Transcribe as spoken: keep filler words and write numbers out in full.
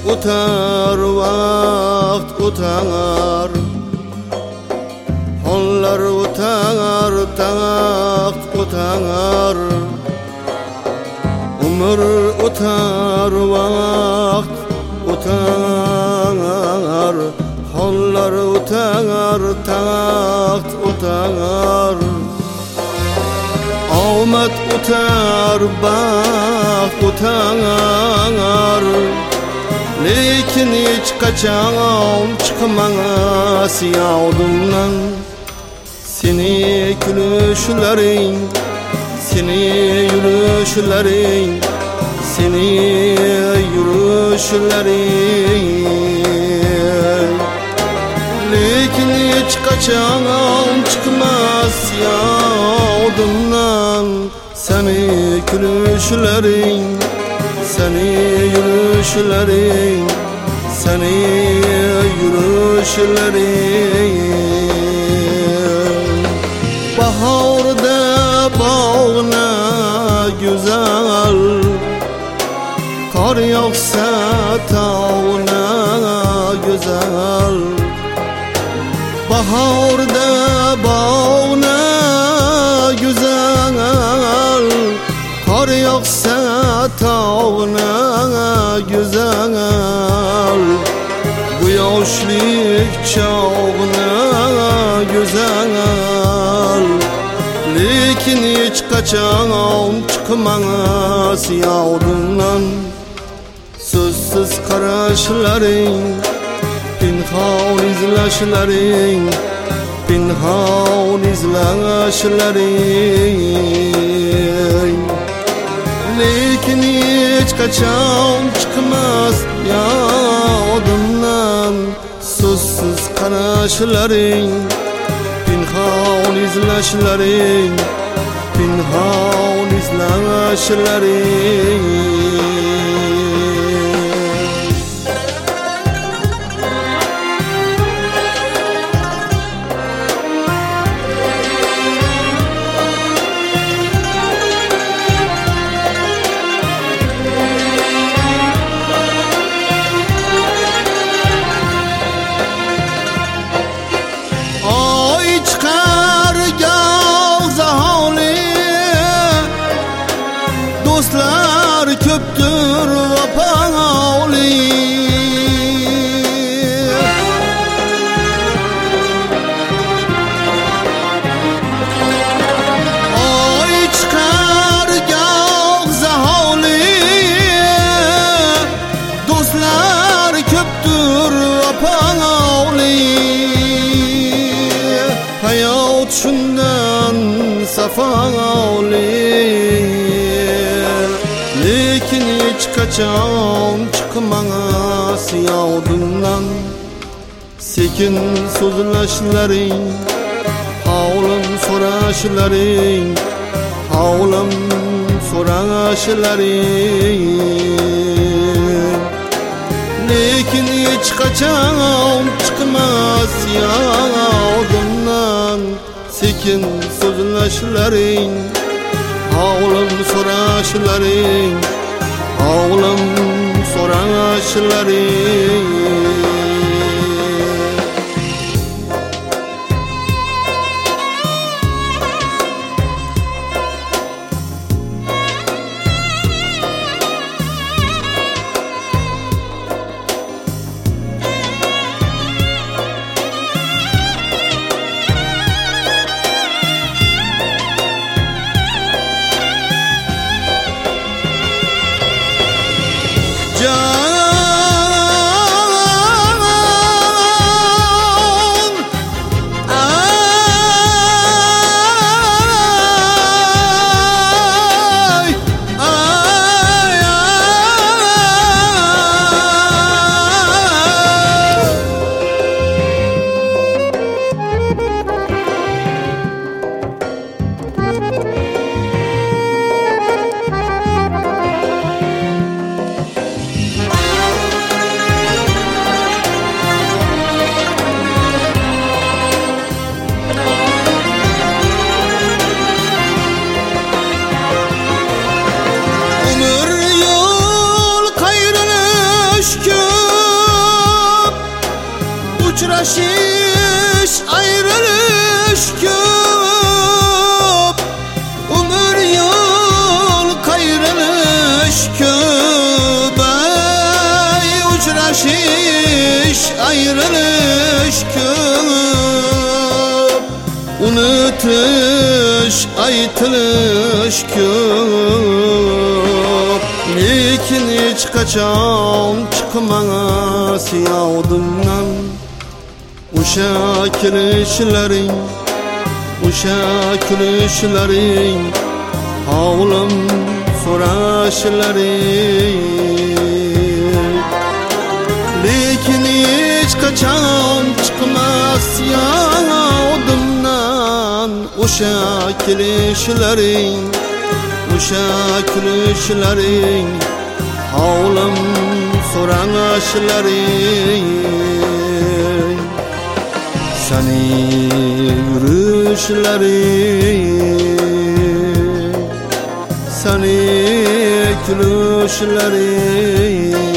o'tar, vaqt o'tar, hollar o'tar, taxt o'tar, umr o'tar, vaqt o'tar, hollar o'tar, taxt o'tar, omad o'tar, baxt o'tar, lekin hech qachon chiqmas yodimdan seni kulishlaring, seni yurishlaring, seni yurishlaring, lekin hech qachon chiqmas yodimdan seni kulishlaring, seni yurishlaring, seni yurishlaring. Bahorda bog'na güzel, qor yog'sa tog'na güzel. Bahorda bog'na güzel, qor yog'sa tog'na güzel. Bu yoshlik chog'na güzel, lekin hech qachon chiqmas yodimdan so'zsiz qarashlaring, pinhon izlashlaring, pinhon izlashlaring, lekin hech qachon chiqmas yodimdan so'zsiz qarashlaring, pinhon izlashlaring, pinhon izlashlaring. Do'stlar ko'pdir vafoli, oy chiqar goh zaholi, do'stlar ko'pdir vafoli. Hayot shundan safoli, lekin hech qachon chiqmas yodimdan sekin so'zlashlaring, holim so'rashlaring, holim so'rashlaring, lekin hech qachon chiqmas yodimdan sekin so'zlashlaring, holim so'rashlaring, holim so'rashlaring. Uçrashish ayrilish ko'p, umr yo'l qayrilish ko'p. Ay, uçrashish ayrilish ko'p, unutish aytilish ko'p. Lekin hech qachon chiqmas yodimdan o'sha kirishlaring, o'sha kulishlaring, hovlim so'rashlaring. Lekin hech qachon chiqmas yodimdan o'sha kirishlaring, o'sha kulishlaring, hovlim so'rashlaring. Seni yurushlaring, seni kulishlaring.